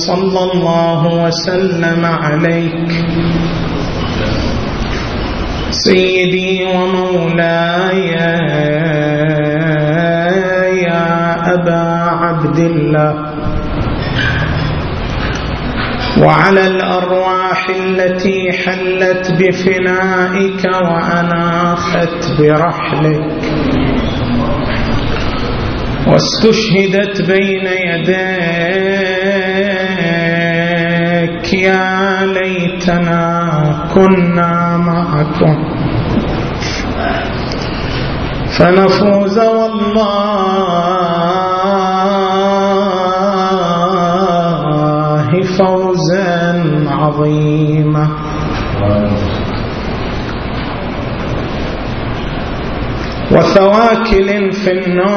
صلى الله وسلم عليك سيدي ومولاي يا أبا عبد الله، وعلى الأرواح التي حلت بفنائك وأناخت برحلك واستشهدت بين يديك، يا ليتنا كنا معكم فنفوز والله فوزا عظيما. وثواكل في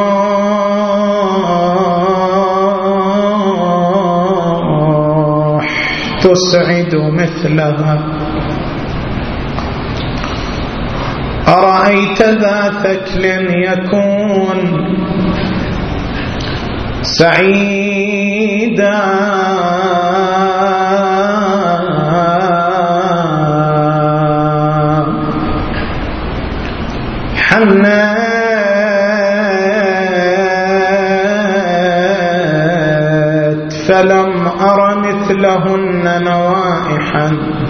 النوح تسعد مثلها، أرأيت ذا ثكل يكون سعيدا حنات فلم أر مثلهن نوائحا،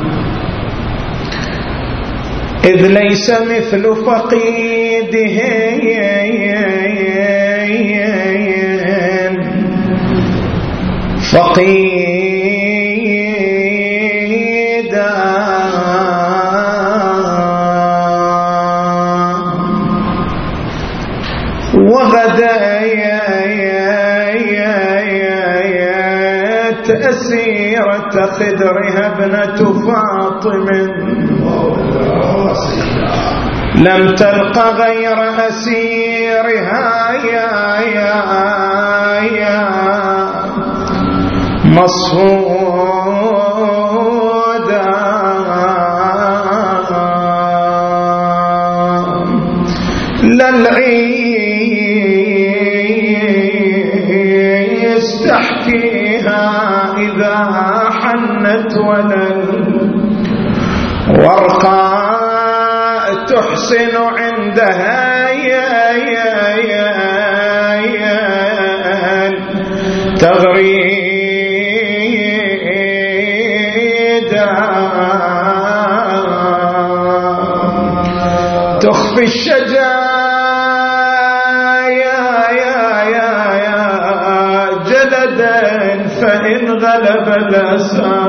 إذ ليس مثل فقيدهن فقيدا وغدايات أسيرة خدرها ابنة فاطم، لم تلق غير أسيرها يا مصفودا، للعيس تحكيها إذا حنت ورقاء تحسن عندها تغريدا، تخفي الشجايا جلدا، فإن غلب الأسى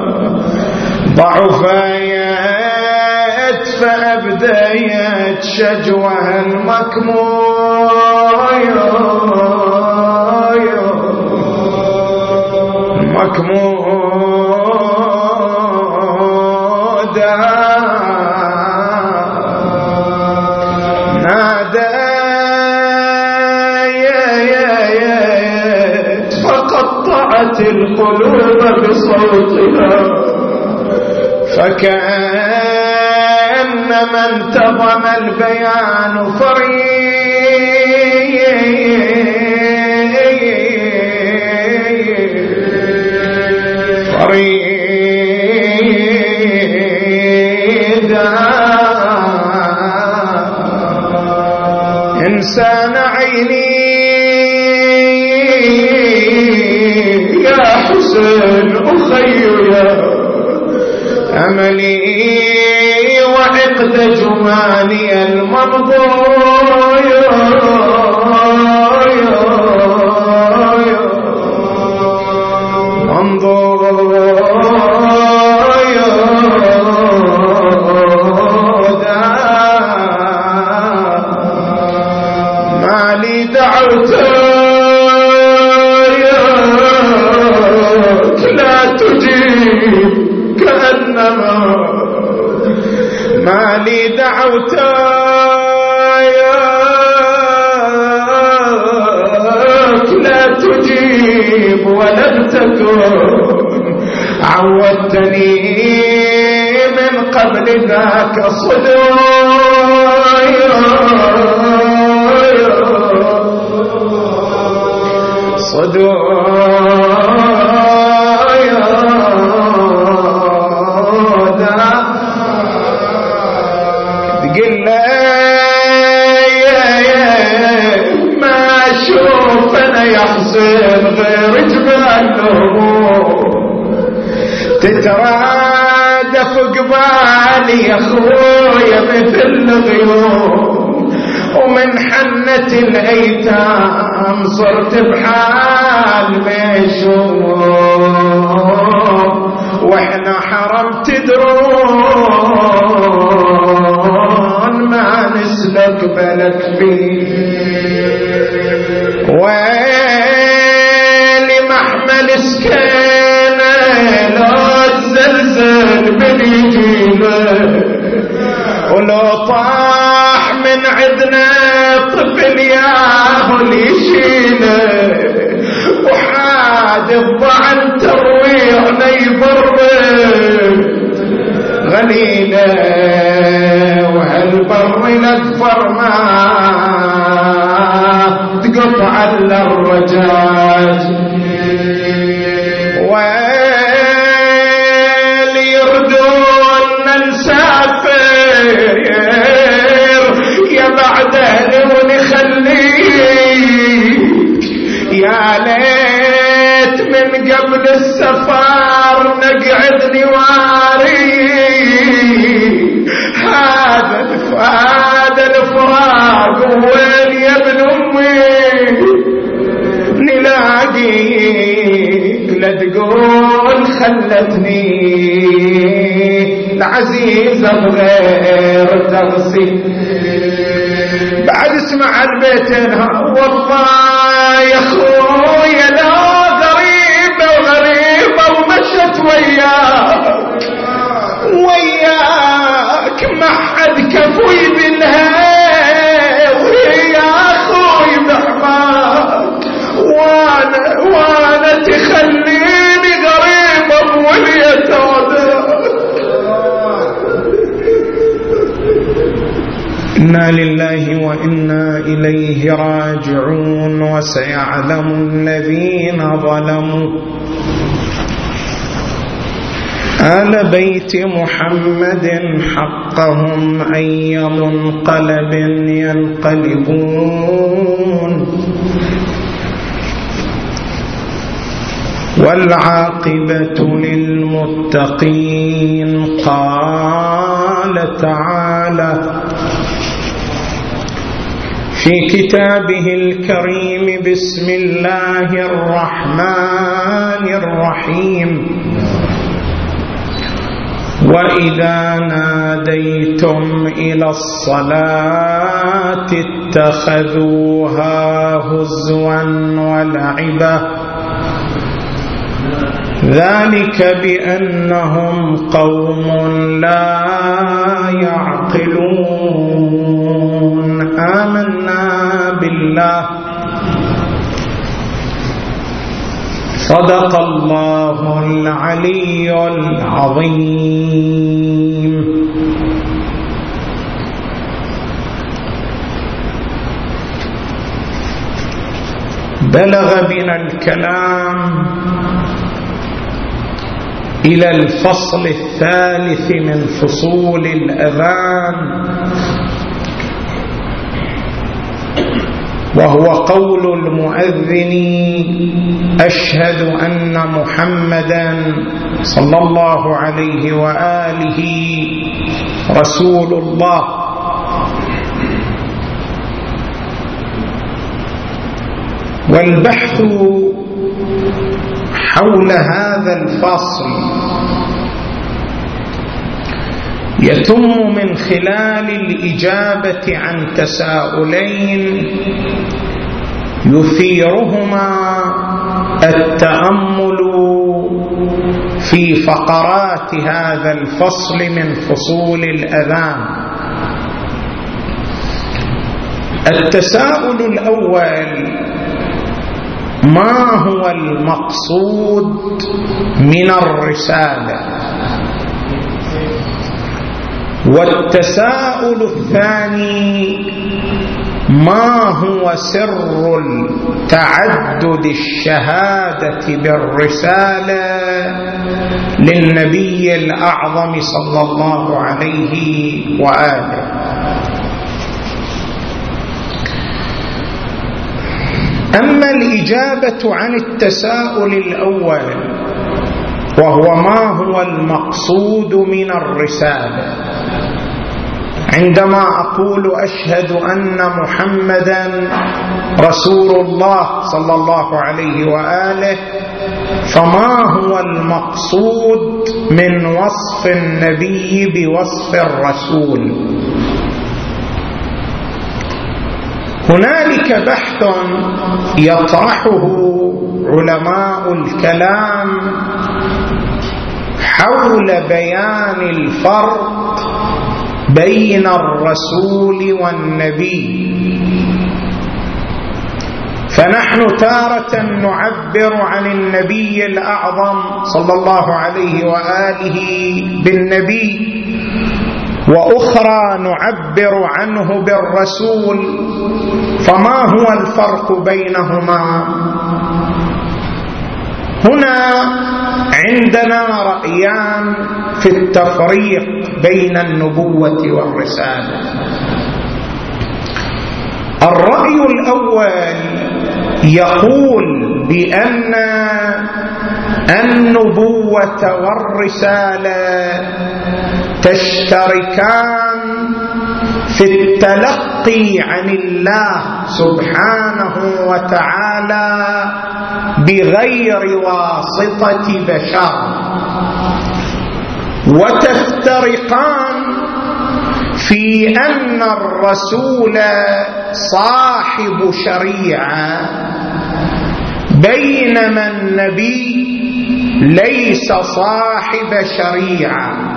ضعفيت فأبديت شجوها المكمودا، ناديت فقطعت القلوب بصوتها، فكأنما انتظم البيان فريدا، إنسان عيني يا حسين أخي يا أملي وعقد جمالي المنظور، ما لي دعوتك لا تجيب كأنما، ما لي دعوتك لا تجيب ولم تكن، عودتني من قبل ذاك صدودا، تترادف قبالي يا خويا مثل غيوم، ومن حنة الأيتام صرت بحال مشوم، واحنا حرم تدرون ما نسلك بلك فيه. ويلي محمل سكينة لو تزلزل بنجيله، ولو طاح من عدنا طفل ياهو يشيله، وحادث ضعن ترويعنا يضرب غليله، وهالبر الاكفر ما تقطع الا الرجاج. وليردون نسافر يا بعد اهلي ونخليك، يا ليت من قبل السفر نقعد نواري هذا الفراق. وين يا ابن امي نلاقيك؟ لا تقول خلتني العزيزة بغير تغسي. بعد اسمع البيتين والله يا خويا لا غريبة ومشت وياك ما حد كفوي بالها، ويا اخوي بحماك وانا تخليني غريبة بوليتك. إنا لله وإنا إليه راجعون. وسيعلم الذين ظلموا آل بيت محمد حقهم أي منقلب ينقلبون، والعاقبة للمتقين. قال تعالى في كتابه الكريم: بسم الله الرحمن الرحيم. وإذا ناديتم إلى الصلاة اتخذوها هزوا ولعبا، ذلك بأنهم قوم لا يعقلون. آمنا بالله. صدق الله العلي العظيم. بلغ بنا الكلام إلى الفصل الثالث من فصول الأذان، وهو قول المؤذن: أشهد أن محمدا صلى الله عليه وآله رسول الله. والبحث حول هذا الفصل يتم من خلال الإجابة عن تساؤلين يثيرهما التأمل في فقرات هذا الفصل من فصول الأذان. التساؤل الأول: ما هو المقصود من الرسالة؟ والتساؤل الثاني: ما هو سر تعدد الشهادة بالرسالة للنبي الأعظم صلى الله عليه وآله؟ أما الإجابة عن التساؤل الأول وهو ما هو المقصود من الرسالة. عندما أقول أشهد أن محمدا رسول الله صلى الله عليه وآله، فما هو المقصود من وصف النبي بوصف الرسول؟ هنالك بحث يطرحه علماء الكلام حول بيان الفرق بين الرسول والنبي. فنحن تارة نعبر عن النبي الأعظم صلى الله عليه وآله بالنبي، وأخرى نعبر عنه بالرسول. فما هو الفرق بينهما؟ هنا عندنا رأيان في التفريق بين النبوة والرسالة. الرأي الأول يقول بأن النبوة والرسالة تشتركان في التلقي عن الله سبحانه وتعالى بغير واسطة بشر، وتفترقان في أن الرسول صاحب شريعة، بينما النبي ليس صاحب شريعة.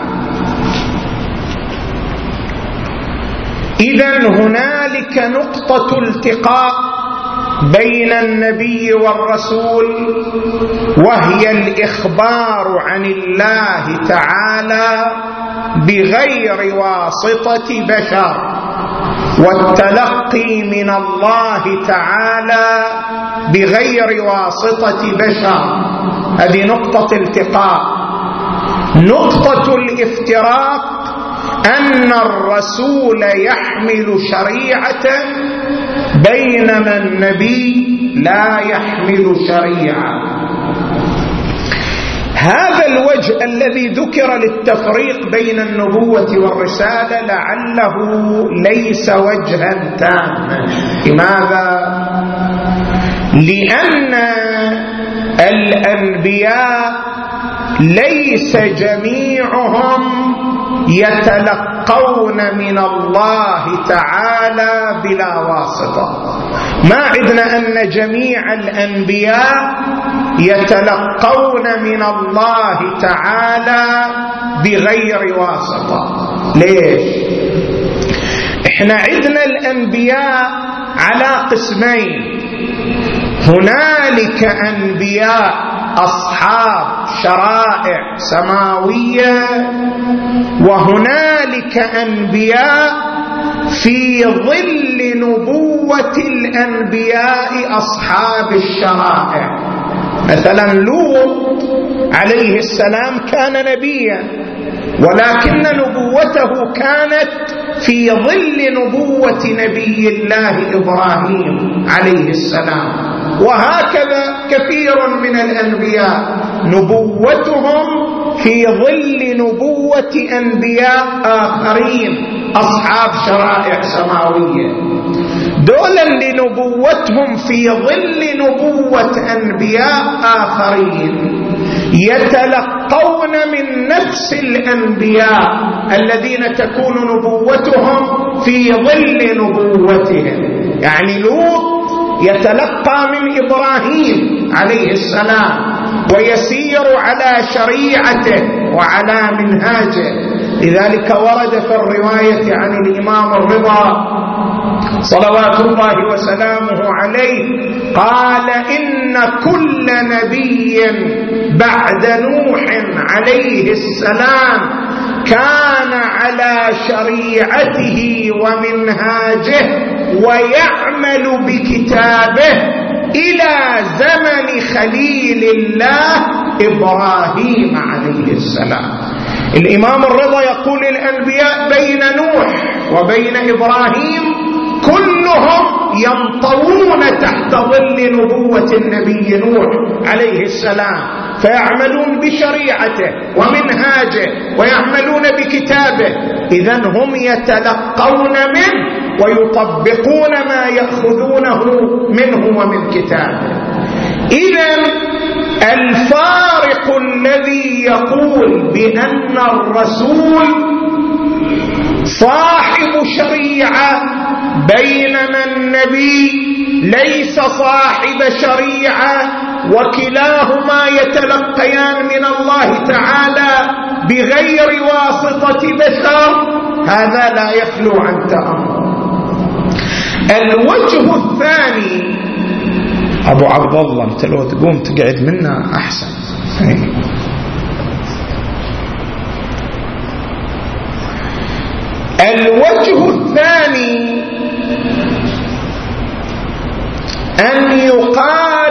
إذن هنالك نقطة التقاء بين النبي والرسول، وهي الإخبار عن الله تعالى بغير واسطة بشر، والتلقي من الله تعالى بغير واسطة بشر. هذه نقطة التقاء. نقطة الافتراق أن الرسول يحمل شريعة بينما النبي لا يحمل شريعة. هذا الوجه الذي ذكر للتفريق بين النبوة والرسالة لعله ليس وجها تاما. لماذا؟ لأن الأنبياء ليس جميعهم يتلقون من الله تعالى بلا واسطة. ما عدنا أن جميع الأنبياء يتلقون من الله تعالى بغير واسطة. ليش؟ احنا عدنا الأنبياء على قسمين. هنالك أنبياء أصحاب شرائع سماوية، وهنالك أنبياء في ظل نبوة الأنبياء أصحاب الشرائع. مثلا لوط عليه السلام كان نبيا، ولكن نبوته كانت في ظل نبوة نبي الله إبراهيم عليه السلام. وهكذا كثير من الأنبياء نبوتهم في ظل نبوة أنبياء آخرين أصحاب شرائع سماوية. دولا لنبوتهم في ظل نبوة أنبياء آخرين يتلقون من نفس الأنبياء الذين تكون نبوتهم في ظل نبوتهم. يعني لوط يتلقى من إبراهيم عليه السلام ويسير على شريعته وعلى منهاجه. لذلك ورد في الرواية عن الإمام الرضا صلوات الله وسلامه عليه قال: إن كل نبي بعد نوح عليه السلام كان على شريعته ومنهاجه ويعمل بكتابه إلى زمن خليل الله إبراهيم عليه السلام. الإمام الرضا يقول الأنبياء بين نوح وبين إبراهيم كلهم ينطوون تحت ظل نبوة النبي نوح عليه السلام، فيعملون بشريعته ومنهاجه ويعملون بكتابه، إذن هم يتلقون منه ويطبقون ما يأخذونه منه ومن كتابه. إذن الفارق الذي يقول بأن الرسول صاحب شريعة بينما النبي ليس صاحب شريعة، وكلاهما يتلقيان من الله تعالى بغير واسطة بشر، هذا لا يخلو عن تأمل. الوجه الثاني، أبو عبد الله أنت لو تقوم تقعد منا أحسن. الوجه الثاني أن يقال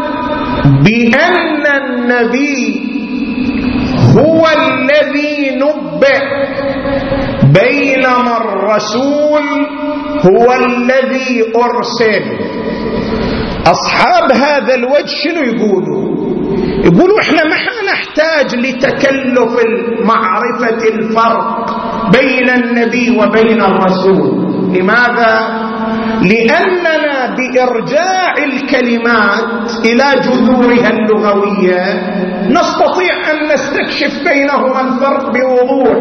بأن النبي هو الذي نبئ بينما الرسول هو الذي أرسل. أصحاب هذا الوجه شنو يقولوا إحنا ما نحتاج لتكلف معرفة الفرق بين النبي وبين الرسول. لماذا؟ لأننا بإرجاع الكلمات إلى جذورها اللغوية نستطيع أن نستكشف بينهما الفرق بوضوح.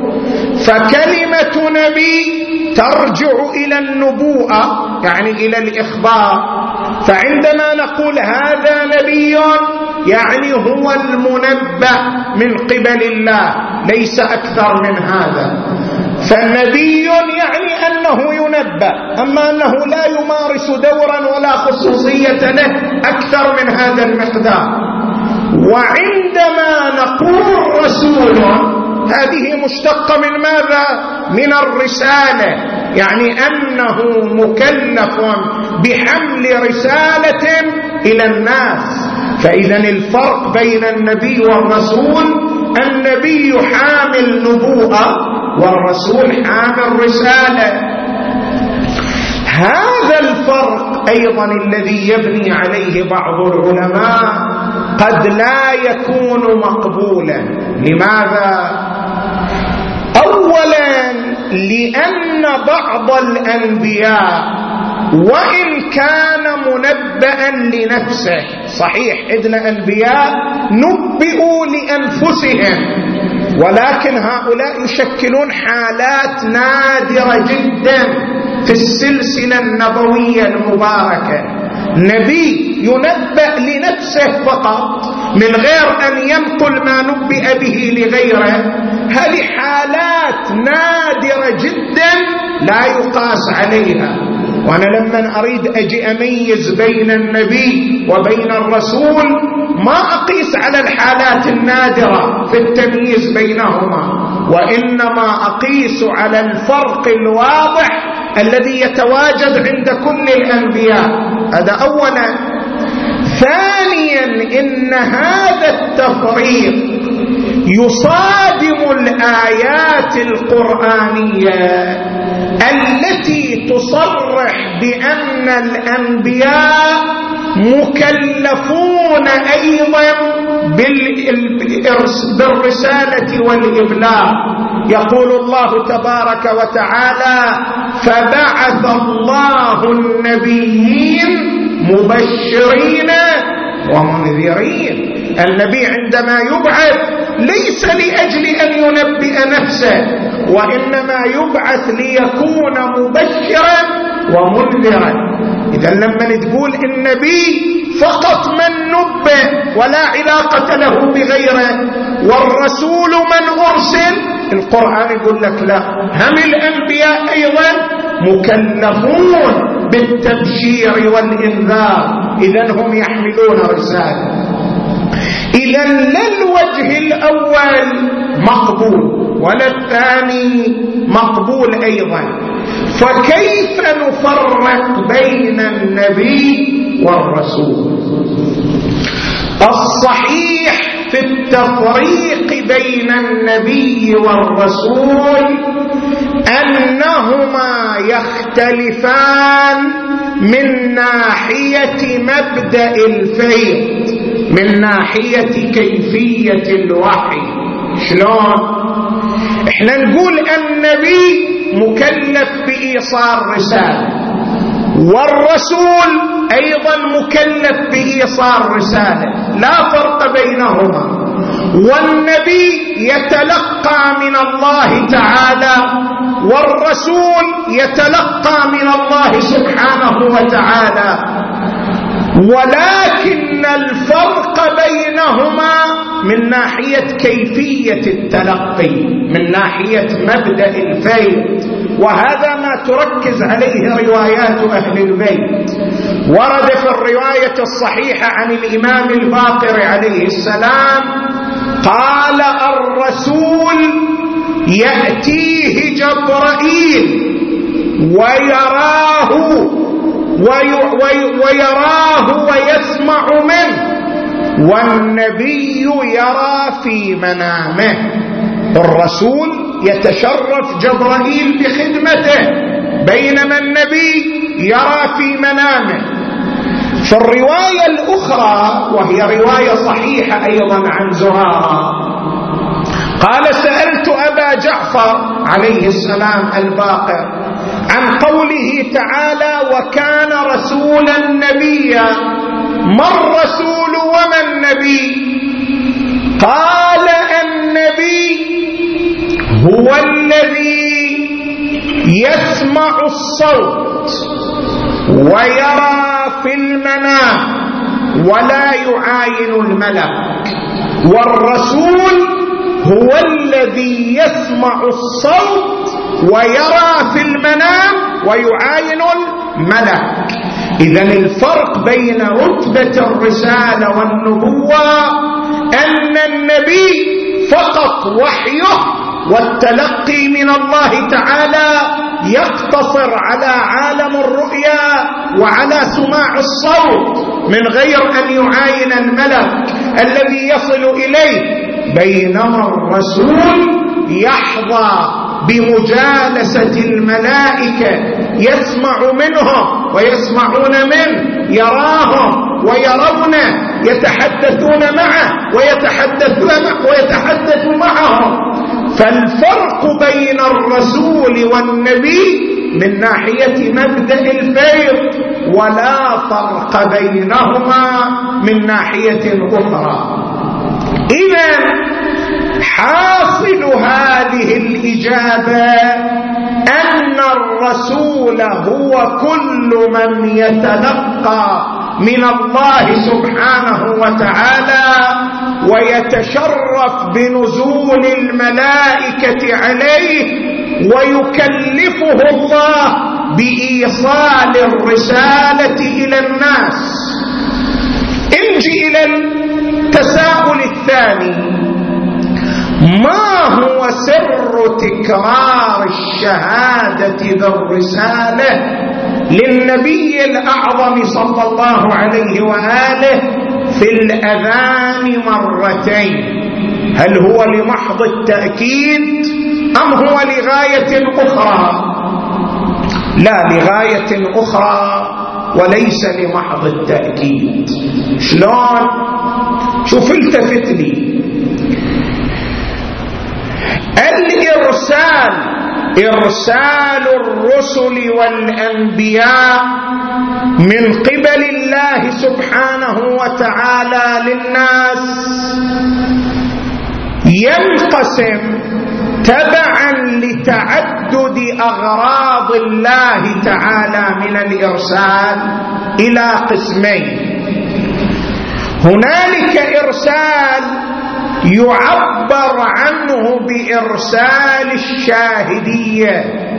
فكلمة نبي ترجع إلى النبوءة، يعني إلى الإخبار. فعندما نقول هذا نبي يعني هو المنبأ من قبل الله، ليس أكثر من هذا. فالنبي يعني أنه ينبأ، أما أنه لا يمارس دورا ولا خصوصية له أكثر من هذا المقدار. وعندما نقول رسول، هذه مشتقة من ماذا؟ من الرسالة، يعني أنه مكلف بحمل رسالة إلى الناس. فإذا الفرق بين النبي والرسول، النبي حامل نبوءة والرسول حامل رسالة. هذا الفرق أيضا الذي يبني عليه بعض العلماء قد لا يكون مقبولا. لماذا؟ أولا لأن بعض الأنبياء وإن كان منبئا لنفسه، صحيح عندنا أنبياء نبئوا لأنفسهم، ولكن هؤلاء يشكلون حالات نادرة جدا في السلسلة النبوية المباركة. نبي ينبأ لنفسه فقط من غير أن ينقل ما نبئ به لغيره، هذه حالات نادرة جدا لا يقاس عليها. وأنا لما أريد أجي أميز بين النبي وبين الرسول ما أقيس على الحالات النادرة في التمييز بينهما، وإنما أقيس على الفرق الواضح الذي يتواجد عند كل الأنبياء. هذا أولا. ثانيا إن هذا التفريق يصادم الآيات القرآنية التي تصرح بأن الأنبياء مكلفون أيضا بالرسالة والإبلاغ. يقول الله تبارك وتعالى: فبعث الله النبيين مبشرين ومنذرين. النبي عندما يبعث ليس لأجل أن ينبئ نفسه، وإنما يبعث ليكون مبشرا ومنذرا. إذا لما تقول النبي فقط من نبئ ولا علاقة له بغيره، والرسول من أرسل، القرآن يقول لك لا، هم الأنبياء أيضا مكلفون بالتبشير والإنذار، إذن هم يحملون رسالة. إذن لا الوجه الأول مقبول ولا الثاني مقبول أيضا. فكيف نفرق بين النبي والرسول؟ الصحيح في التفريق بين النبي والرسول أنهما يختلفان من ناحية مبدأ الفيض. من ناحية كيفية الوحي. شلون؟ احنا نقول النبي مكلف بإيصال رسالة، والرسول أيضا مكلف بإيصال رسالة، لا فرق بينهما. والنبي يتلقى من الله تعالى، والرسول يتلقى من الله سبحانه وتعالى، ولكن الفرق بينهما من ناحية كيفية التلقي، من ناحية مبدأ الفيض. وهذا ما تركز عليه روايات أهل البيت. ورد في الرواية الصحيحة عن الإمام الباقر عليه السلام قال: الرسول يأتيه جبرائيل ويراه ويسمع منه، والنبي يرى في منامه. الرسول يتشرف جبرائيل بخدمته، بينما النبي يرى في منامه. في الرواية الأخرى وهي رواية صحيحة أيضا عن زرارة قال: سألت أبا جعفر عليه السلام الباقر عن قوله تعالى: وكان رسولا نبيا، ما الرسول وما النبي؟ قال: النبي هو الذي يسمع الصوت ويرى في المنام ولا يعاين الملك، والرسول هو الذي يسمع الصوت ويرى في المنام ويعاين الملك. إذن الفرق بين رتبة الرسالة والنبوة أن النبي فقط وحيه والتلقي من الله تعالى يقتصر على عالم الرؤيا وعلى سماع الصوت من غير أن يعاين الملك الذي يصل إليه، بينما الرسول يحظى بمجالسة الملائكة، يسمع منهم ويسمعون منه، يراهم ويرونه، يتحدثون معه ويتحدث معهم. فالفرق بين الرسول والنبي من ناحية مبدأ الفيض، ولا فرق بينهما من ناحية أخرى. إذن حاصل هذه الإجابة أن الرسول هو كل من يتلقى من الله سبحانه وتعالى ويتشرف بنزول الملائكة عليه، ويكلفه الله بإيصال الرسالة إلى الناس. انجي إلى التساؤل الثاني: ما هو سر تكرار الشهادة بالرسالة للنبي الأعظم صلى الله عليه وآله في الأذان مرتين؟ هل هو لمحض التأكيد أم هو لغاية أخرى؟ لا، لغاية أخرى وليس لمحض التأكيد. شلون؟ شوف التفت لي. إرسال الرسل والأنبياء من قبل الله سبحانه وتعالى للناس ينقسم تبعا لتعدد أغراض الله تعالى من الإرسال إلى قسمين. هنالك إرسال يعبر عنه بإرسال الشاهدية،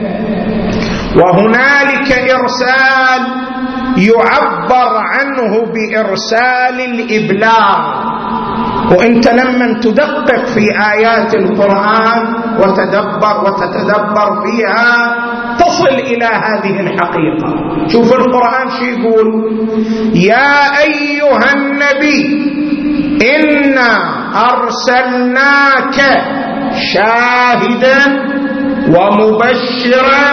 وهنالك إرسال يعبر عنه بإرسال الإبلاغ. وانت لما تدقق في آيات القرآن وتتدبر فيها تصل إلى هذه الحقيقة. شوف القرآن شو يقول: يا أيها النبي إنا أرسلناك شاهدا ومبشرا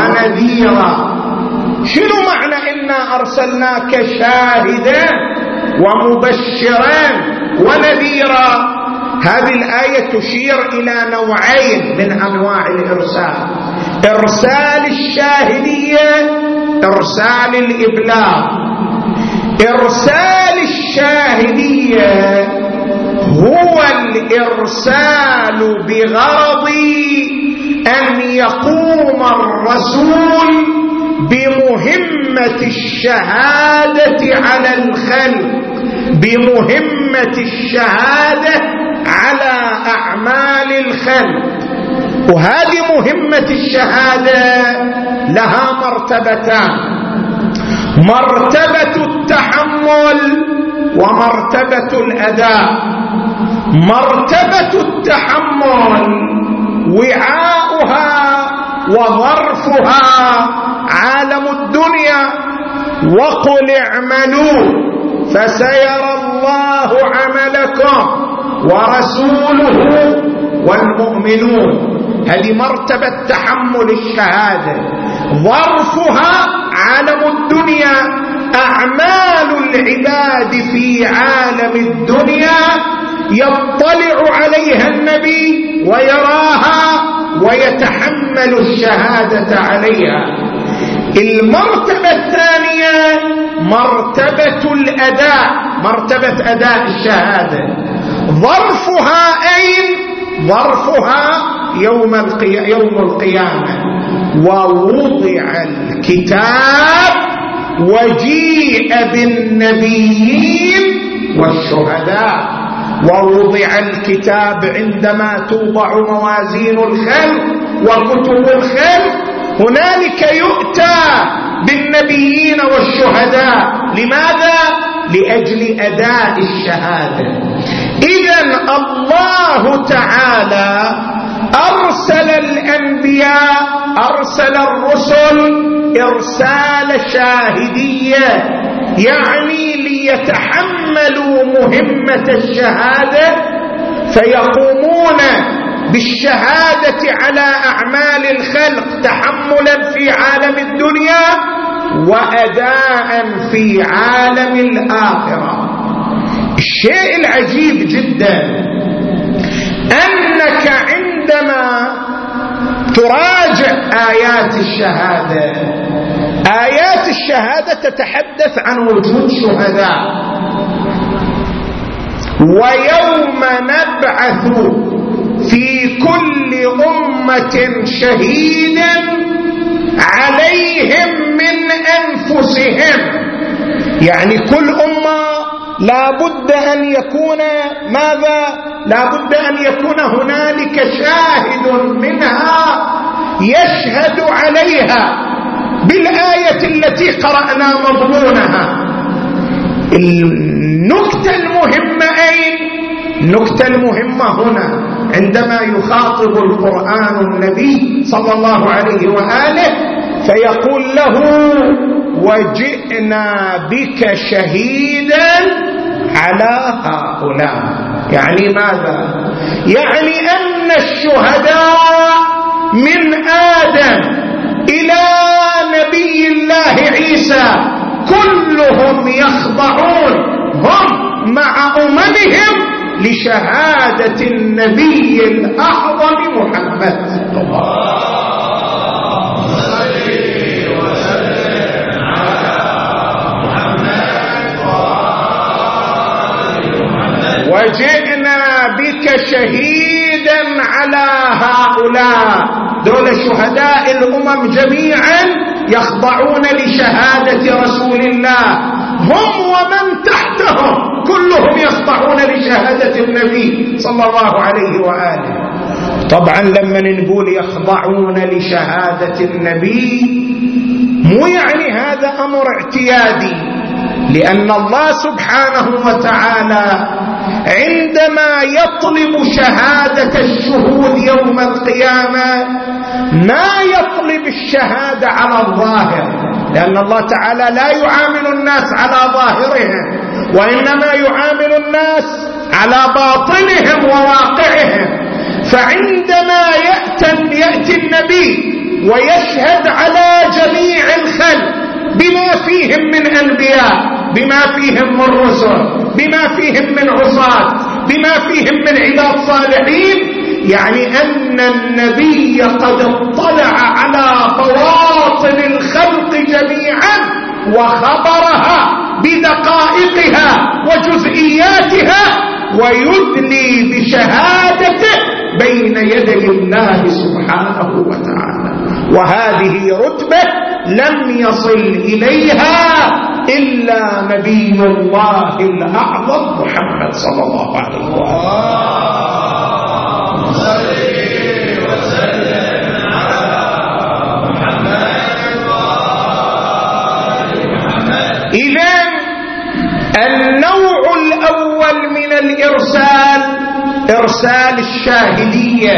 ونذيرا. شنو معنى إنا أرسلناك شاهدا ومبشرا ونذيرا. هذه الآية تشير إلى نوعين من أنواع الإرسال: إرسال الشاهدية، إرسال الإبلاغ. إرسال الشاهدية هو الإرسال بغرض أن يقوم الرسول بمهمة الشهادة على الخلق، بمهمة الشهادة على أعمال الخلق. وهذه مهمة الشهادة لها مرتبتان: مرتبة التحمل ومرتبة الأداء. مرتبة التحمل وعاؤها وظرفها عالم الدنيا: وقل اعملوا فسيرى الله عملكم ورسوله والمؤمنون. هذه مرتبة تحمل الشهادة. ظرفها عالم الدنيا، أعمال العباد في عالم الدنيا يطلع عليها النبي ويراها ويتحمل الشهادة عليها. المرتبة الثانية مرتبة الأداء، مرتبة أداء الشهادة. ظرفها أين؟ ظرفها يوم القيامة: ووضع الكتاب وجيء بالنبيين والشهداء. ووضع الكتاب عندما توضع موازين الخلق وكتب الخلق، هنالك يؤتى بالنبيين والشهداء. لماذا؟ لأجل أداء الشهادة. إذن الله تعالى أرسل الأنبياء، أرسل الرسل إرسال شاهدية، يعني ليتحملوا مهمة الشهادة فيقومون بالشهادة على أعمال الخلق تحملا في عالم الدنيا وأداء في عالم الآخرة. الشيء العجيب جدا أنك عندما تراجع آيات الشهادة، آيات الشهادة تتحدث عن وجود شهداء: ويوم نبعث في كل أمة شهيدا عليهم من أنفسهم. يعني كل أمة لا بد أن يكون ماذا؟ لا بد أن يكون هنالك شاهد منها يشهد عليها بالآية التي قرأنا مضمونها. النكتة المهمة أين؟ النكتة المهمة هنا عندما يخاطب القرآن النبي صلى الله عليه وآله فيقول له: وجئنا بك شهيدا على هؤلاء. يعني ماذا؟ يعني أن الشهداء من آدم إلى نبي الله عيسى كلهم يخضعون هم مع أممهم لشهادة النبي الأعظم محمد. وجئنا بك شهيدا على هؤلاء. دول شهداء الأمم جميعا يخضعون لشهادة رسول الله، هم ومن تحتهم كلهم يخضعون لشهادة النبي صلى الله عليه وآله. طبعا لما نقول يخضعون لشهادة النبي مو يعني هذا أمر اعتيادي، لأن الله سبحانه وتعالى عندما يطلب شهادة الشهود يوم القيامة ما يطلب الشهادة على الظاهر، لأن الله تعالى لا يعامل الناس على ظاهرهم، وإنما يعامل الناس على باطنهم وواقعهم. فعندما يأتي النبي ويشهد على جميع الخلق بما فيهم من أنبياء، بما فيهم من رسل، بما فيهم من عصاة، بما فيهم من عباد صالحين، يعني أن النبي قد اطلع على بواطن الخلق جميعا وخبرها بدقائقها وجزئياتها، ويدلي بشهادته بين يدي الله سبحانه وتعالى. وهذه رتبة لم يصل إليها إلا نبي الله الأعظم محمد صلى الله عليه وسلم. إذن النوع الأول من الإرسال إرسال الشاهدية.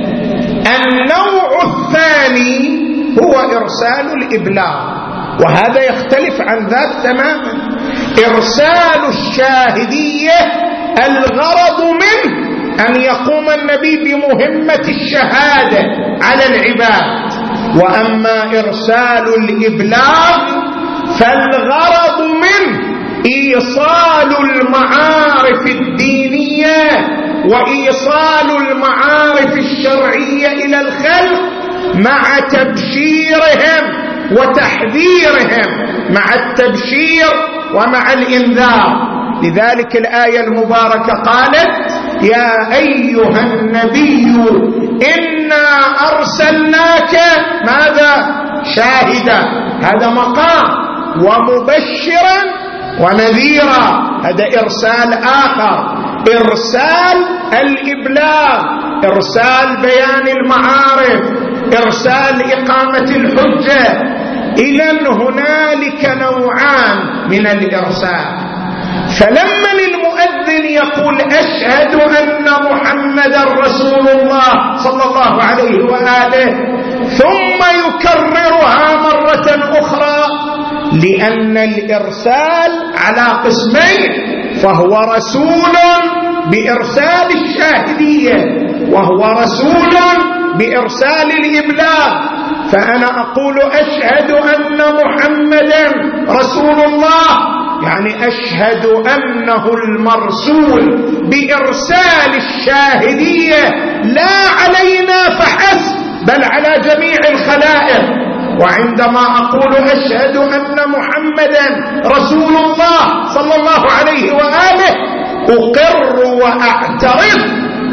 النوع الثاني هو إرسال الإبلاغ، وهذا يختلف عن ذاك تماما. إرسال الشاهدية الغرض منه أن يقوم النبي بمهمة الشهادة على العباد. وأما إرسال الإبلاغ فالغرض منه إيصال المعارف الدينية وإيصال المعارف الشرعية إلى الخلق مع تبشيرهم وتحذيرهم، مع التبشير ومع الإنذار. لذلك الآية المباركة قالت: يا أيها النبي إنا أرسلناك ماذا؟ شاهدا، هذا مقام، ومبشرا ونذيرا، هذا إرسال آخر. إرسال الإبلاغ، إرسال بيان المعارف، إرسال إقامة الحجة. إذن هنالك نوعان من الإرسال. فلما المؤذن يقول أشهد أن محمدا رسول الله صلى الله عليه وآله ثم يكررها مرة أخرى، لأن الإرسال على قسمين، فهو رسول بإرسال الشاهدية وهو رسول بإرسال الإبلاغ. فأنا أقول أشهد أن محمدا رسول الله، يعني أشهد أنه المرسول بإرسال الشاهدية لا علينا فحسب بل على جميع الخلائق. وعندما أقول أشهد أن محمدا رسول الله صلى الله عليه وآله أقر وأعترف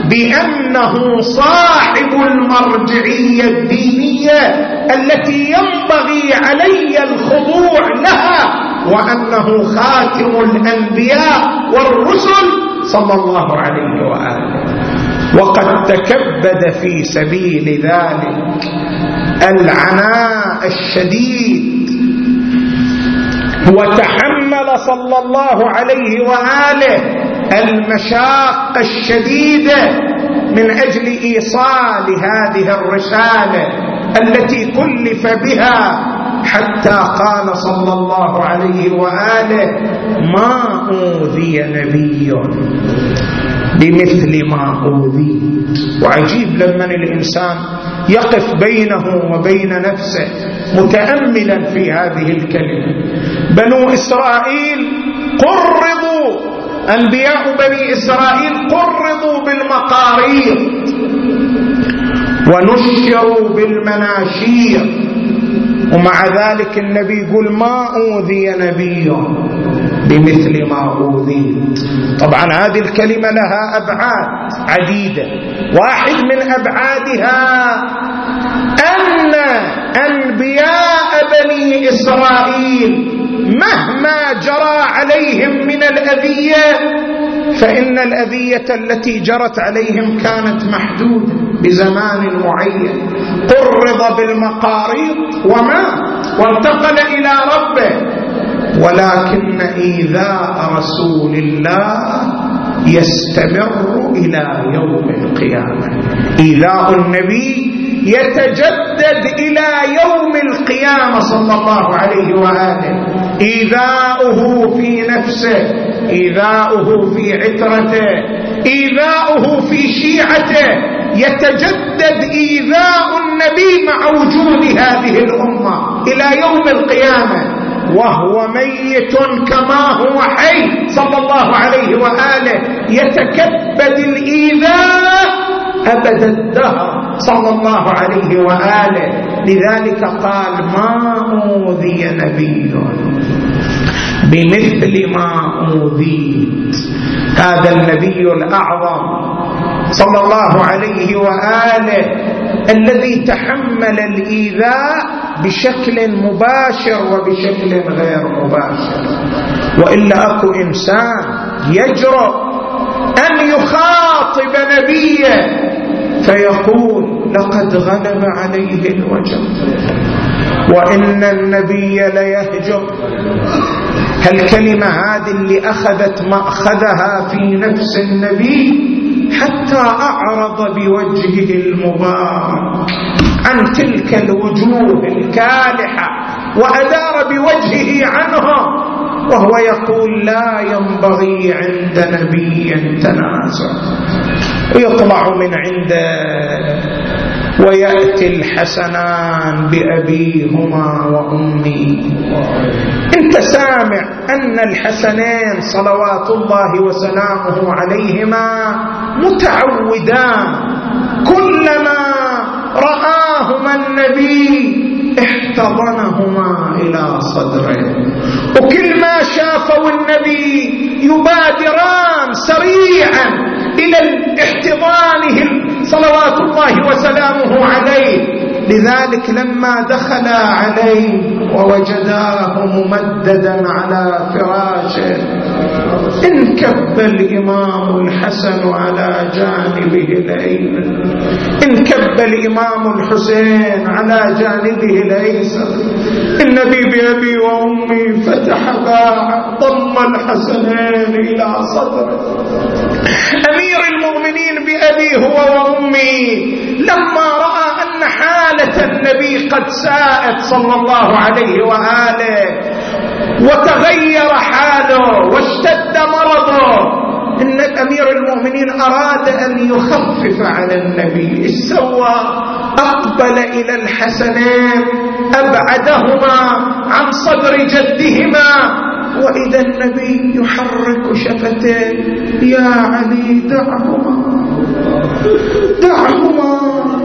بأنه صاحب المرجعية الدينية التي ينبغي علي الخضوع لها، وأنه خاتم الأنبياء والرسل صلى الله عليه وآله. وقد تكبد في سبيل ذلك العناء الشديد، وتحمل صلى الله عليه وآله المشاق الشديدة من أجل إيصال هذه الرسالة التي كلف بها، حتى قال صلى الله عليه وآله: ما أوذي نبي بمثل ما أوذي. وعجيب لما الإنسان يقف بينه وبين نفسه متأملا في هذه الكلمة. بنو إسرائيل قرضوا، أنبياء بني إسرائيل قرضوا بالمقاريض ونشروا بالمناشير، ومع ذلك النبي يقول: ما أوذي نبي بمثل ما أوذيت. طبعا هذه الكلمة لها أبعاد عديدة. واحد من أبعادها أن أنبياء بني إسرائيل مهما جرى عليهم من الأذية، فإن الأذية التي جرت عليهم كانت محدودة بزمان معين. قرض بالمقاريض وانتقل إلى ربه. ولكن إيذاء رسول الله يستمر إلى يوم القيامة. إيذاء النبي يتجدد إلى يوم القيامة صلى الله عليه وآله. إيذاؤه في نفسه، إيذاؤه في عترته، إيذاؤه في شيعته، يتجدد إيذاء النبي مع وجود هذه الأمة إلى يوم القيامة. وهو ميت كما هو حي صلى الله عليه وآله يتكبد الإيذاء أبد الدهر صلى الله عليه وآله. لذلك قال ما أوذي نبي بمثل ما أوذيت. هذا النبي الأعظم صلى الله عليه وآله الذي تحمل الإيذاء بشكل مباشر وبشكل غير مباشر. وإلا أكو إنسان يجرؤ أن يخاطب نبيه فيقول لقد غلب عليه الوجع وإن النبي ليهجر. هالكلمة هذه اللي أخذت مأخذها في نفس النبي حتى أعرض بوجهه المبارك عن تلك الوجوه الكالحة وأدار بوجهه عنهم، وهو يقول لا ينبغي عند نبي تنازع. ويطلع من عنده ويأتي الحسنان بأبيهما وأمي. انت سامع أن الحسنين صلوات الله وسلامه عليهما متعودان كلما رآهما النبي احتضنهما إلى صدره، وكل ما شافوا النبي يبادران سريعا إلى احتضانه صلوات الله وسلامه عليه. لذلك لما دخل عليه ووجداه ممددا على فراشه انكب الإمام الحسن على جانبه الأيمن، انكب الإمام الحسين على جانبه الأيسر. النبي بأبي وأمي فتح باعا ضم الحسنين إلى صدره. أمير المؤمنين بأبي هو وأمي لما رأى أن حالة النبي قد ساءت صلى الله عليه وآله وتغير حاله واشتد مرضه، إن أمير المؤمنين أراد أن يخفف على النبي. إيش سوى؟ أقبل إلى الحسنين أبعدهما عن صدر جدهما، وإذا النبي يحرك شفتيه يا علي دعهما دعهما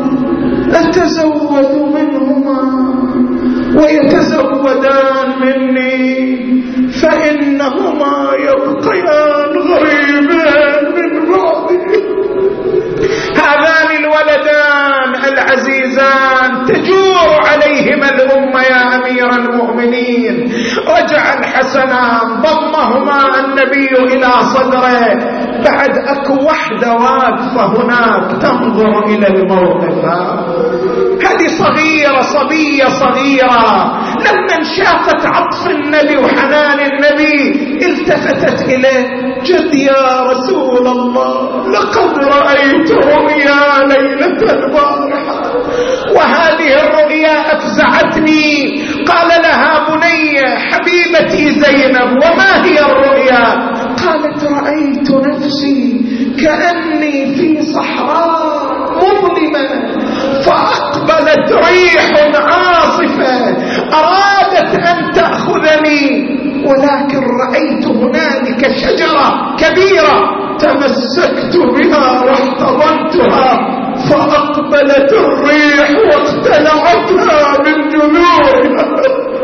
أتزود منهما ويتزودان مني فإنهما يبقيان غريبين من بعضي. هذان الولدان العزيزان تجور عليهما الأمة يا أمير المؤمنين. رجع الحسنان ضمهما النبي إلى صدره. بعد أكو وحدة واقفة هناك تنظر إلى الموقف، هذه صغيرة صبية صغيرة لما شافت عطف النبي وحنان النبي التفتت إليه. جد يا رسول الله لقد رأيت رؤيا ليلة البارحة وهذه الرؤيا أفزعتني. قال لها بني حبيبتي زينب وما هي الرؤيا؟ قالت رأيت نفسي كأني في صحراء مظلمة فأقبلت ريح عاصفة أرادت أن تأخذني، ولكن رأيت هنالك شجرة كبيرة تمسكت بها واحتضنتها فأقبلت الريح واقتلعتها من جذورها.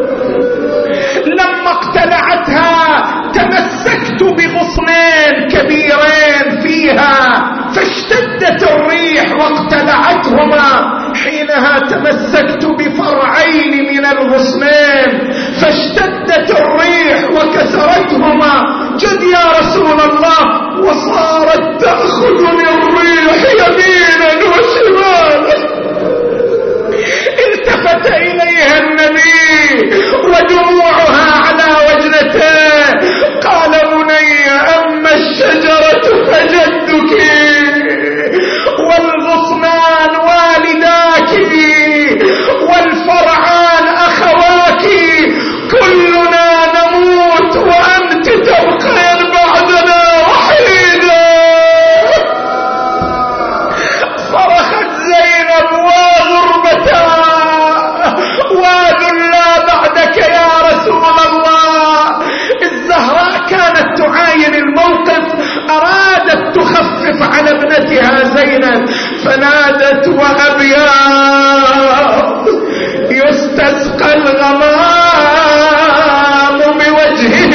لما اقتلعتها تمسكت بغصنين كبيرين فيها فاشتدت الريح واقتلعتهما. حينها تمسكت بفرعين من الغصنين فاشتدت الريح وكسرتهما. جد يا رسول الله وصارت تأخذني الريح يمينا وشمالا. التفت إليها النبي ودموعها على وجنته. قال بني أما الشجرة فجدك والغصنان والداك والفرعان أخواك كلنا نموت وأنت تبقين بعدنا وحيدا. على ابنتها زينب فنادت وأبيض يستسقى الغمام بوجهه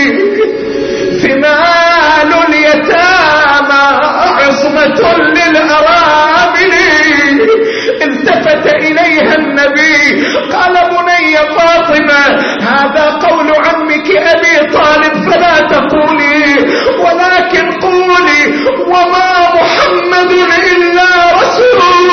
ثمال اليتامى عصمة للأرامل. التفت إليها النبي قال بني فاطمة هذا قول عمك أبي طالب فلا تقولي ولكن قولي وما محمد إلا رسول.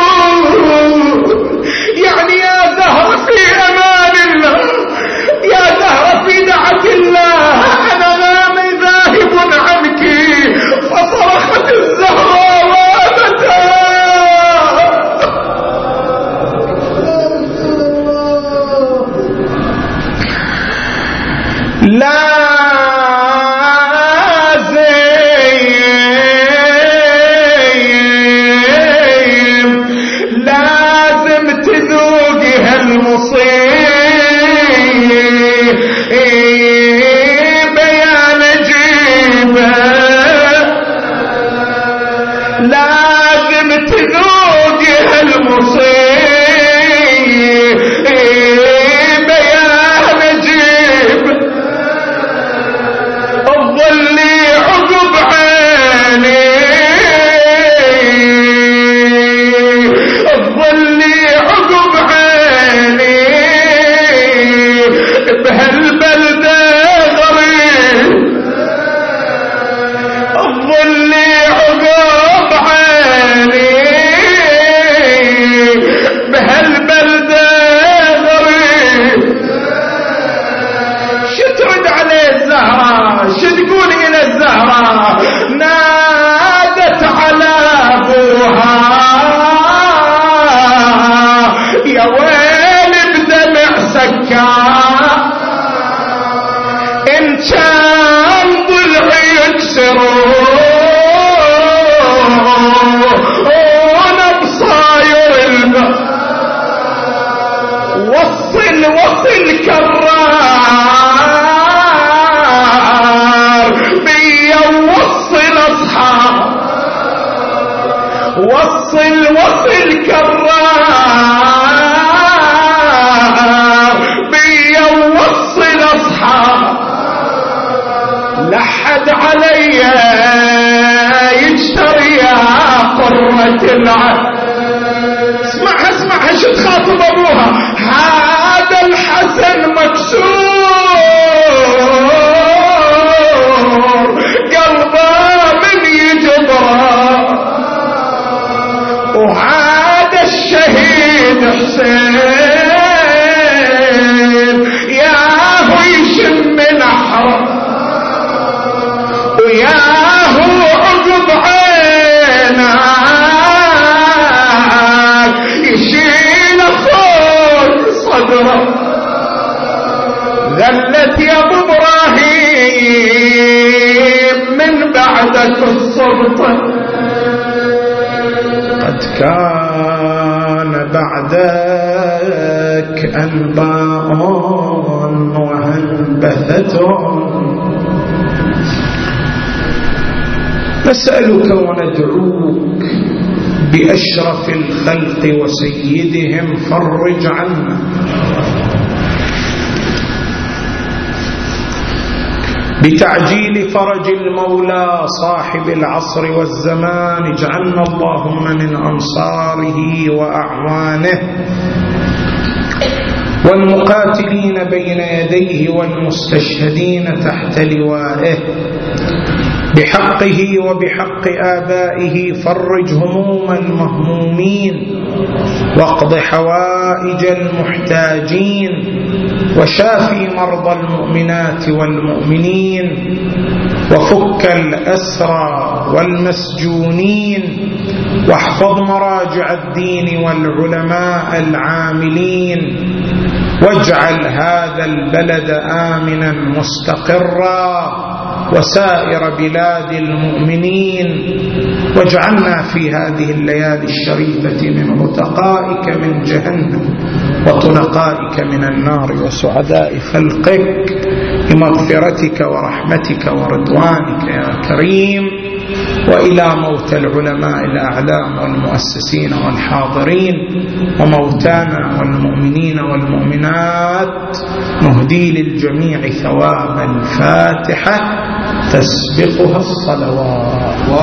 يعني يا زهر في أمان الله يا زهر في دعة الله أنا غامي ذاهب عنك. فصرخت الزهراء وابتها لازم تذوقي هالمصيبة يا نجيبة لازم تذوقي هالمصيبة يا نجيب. الظلي عقب عيني الظلي عقب عيني بهالبلدة غريب. الظلي عقب عيني بهالبلدة غريب. شو ترد عليه الزهراء شو تقول إلى الزهراء؟ نادت على أبوها يا ويل بدمع سكار إن كان ضلعي يكسرون بصاير الماء. وصل كرار بيا وصل أصحاب. وصل كرار بيا وصل أصحاب. لحد علي يجتري يا قرة العين. اسمعها شو تخاطب أبوها. هذا الحسن مكسور قلبه من يجبره وهذا الشهيد حسين ياهو يشم نحره وياهو عقب عينك يشيل فوق صدره. ذلت يا ابو ابراهيم من بعدك السلطه. قد كان بعدك أنباء وهنبثة. نسألك وندعوك بأشرف الخلق وسيدهم فرج عنا. بتعجيل فرج المولى صاحب العصر والزمان اجعلنا اللهم من أنصاره وأعوانه والمقاتلين بين يديه والمستشهدين تحت لوائه. بحقه وبحق آبائه فرج هموم المهمومين واقض حوائج المحتاجين وشافي مرضى المؤمنات والمؤمنين وفك الأسرى والمسجونين واحفظ مراجع الدين والعلماء العاملين واجعل هذا البلد آمنا مستقرا وسائر بلاد المؤمنين واجعلنا في هذه الليالي الشريفة من عتقائك من جهنم وطلقائك من النار وسعداء خلقك بمغفرتك ورحمتك ورضوانك يا كريم. وإلى موتى العلماء الأعلام والمؤسسين والحاضرين وموتانا والمؤمنين والمؤمنات، نهدي للجميع ثواب الفاتحة تسبقها الصلوات.